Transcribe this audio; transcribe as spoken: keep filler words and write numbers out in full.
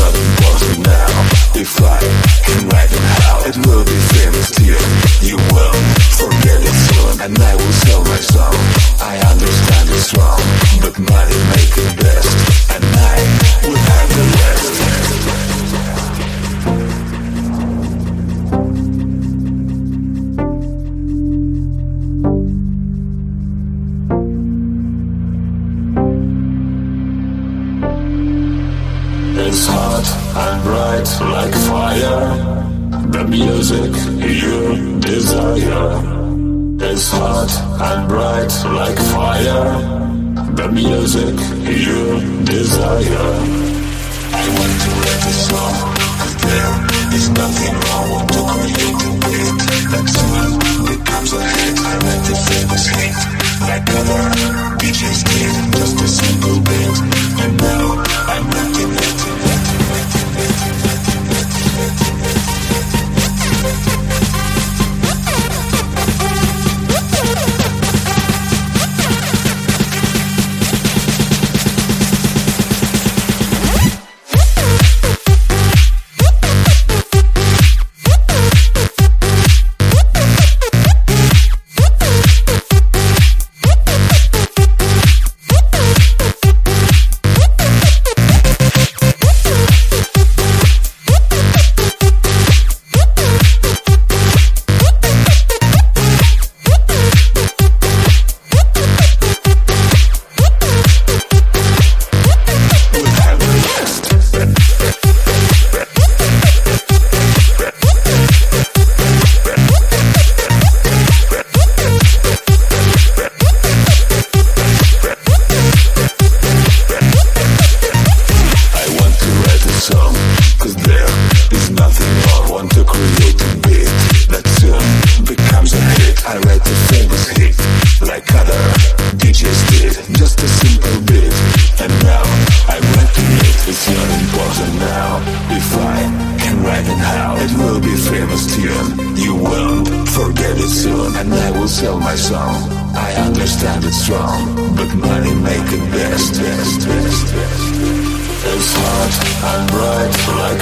not important now. If I can write it how it will be famous till you will forget it soon. And I will sell my song. I understand it's wrong, but money make it best, and I will have the rest. It's hot and bright like fire, the music you desire. It's hot and bright like fire, the music you desire. I want to write a song, cause there is nothing wrong. Want to create a beat that soon becomes a hit. I write a famous hit, like other D Js did, just a single beat. And now I'm writing it. It's hot and bright like